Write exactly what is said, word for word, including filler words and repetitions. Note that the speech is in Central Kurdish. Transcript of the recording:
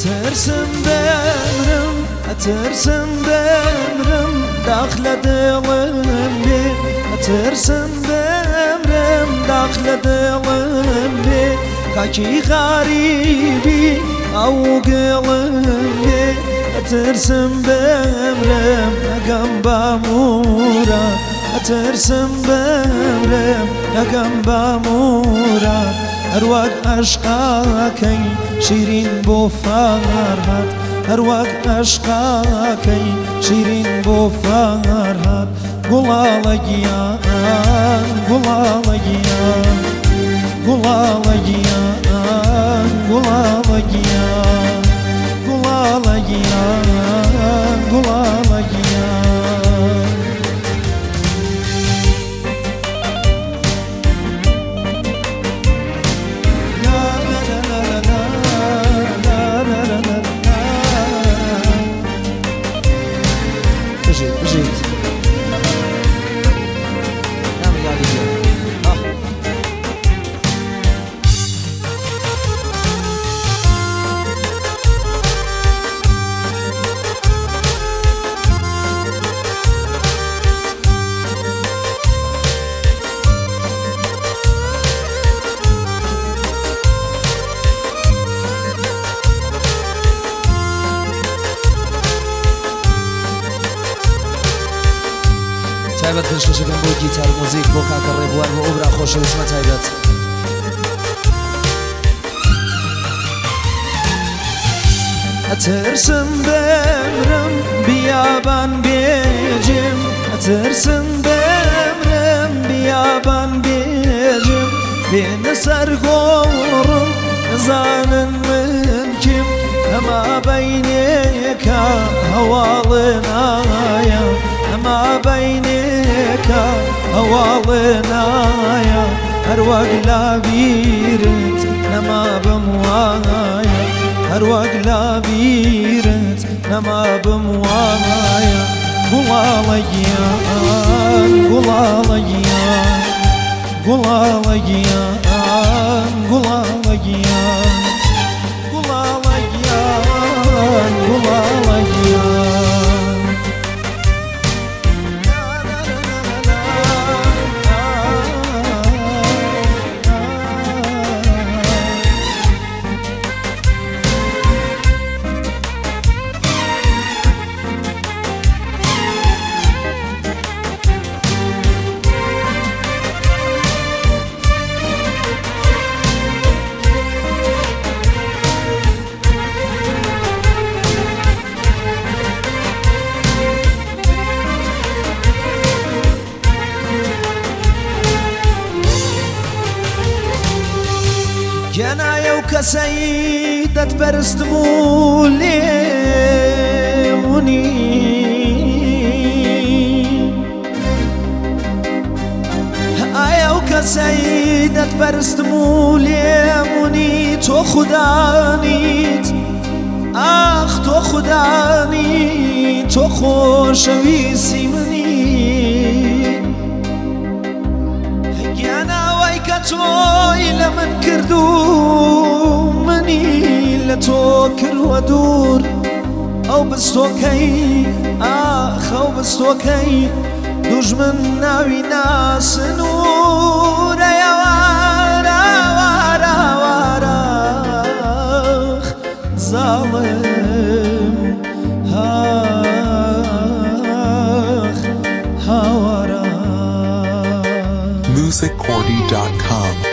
اترسم بمرم اترسم بمرم داخل دلم بی اترسم بمرم داخل دلم بی كاكي غريبي او قلبي اترسم بمرم اقم بامورا اترسم بمرم اقم بامورا اروق عشقاكي شيرين بو فرهاد اروق عشقاكي شيرين بو فرهاد قلالجيان قلالجيان قلالجيان قلالجيان قلالجيان قلالجيان بجيت بجيت نعم يا علي تایبەت پێشکەشەکەم بۆ گیتار مۆزیک بۆ کاکە ڕێبوار بۆ ئۆبرا خۆشەویستمە تایبەت ئەترسم بمرم بیابان بێجم ئەترسم بمرم بیابان بێجم بێنە سەر گۆڕم نەزانن من کیم ئەما بەینێکە هەواڵێنایە ئەما بەینێکە هەواڵێنایە هەروەک لاویرت نەما بم وایە هەروەک لاویرت نەما بم وایە گوڵاڵەگیان گوڵاڵەگیان گوڵاڵەگیان گوڵاڵەگیان گوڵاڵەگیان گوڵاڵەگیان جنايا وكسيدة برستمو ليموني آيا وكسيدة برستمو ليموني تو خدانيت آخ تو خداني تو خوشويسي مني جانا ويكا توي لمن كردو مني لتو كرودور او بستوكي آخ او بستوكي دجمن ناوي ناس نور يا وارا وارا وارا ظالم هاخ هاورا music cordy dot com